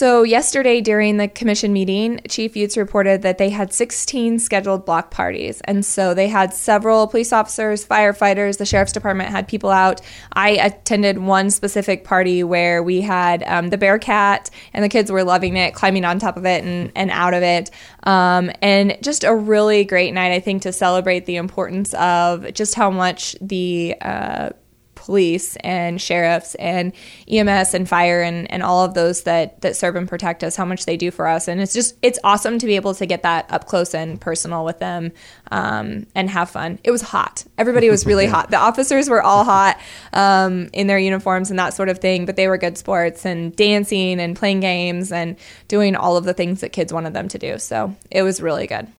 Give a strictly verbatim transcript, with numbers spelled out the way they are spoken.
So yesterday during the commission meeting, Chief Utes reported that they had sixteen scheduled block parties. And so they had several police officers, firefighters, the sheriff's department had people out. I attended one specific party where we had um, the Bearcat, and the kids were loving it, climbing on top of it and, and out of it. Um, and just a really great night, I think, to celebrate the importance of just how much the uh, police and sheriffs and E M S and fire and, and all of those that, that serve and protect us, how much they do for us. And it's just, it's awesome to be able to get that up close and personal with them um, and have fun. It was hot. Everybody was really hot. The officers were all hot um, in their uniforms and that sort of thing, but they were good sports and dancing and playing games and doing all of the things that kids wanted them to do. So it was really good.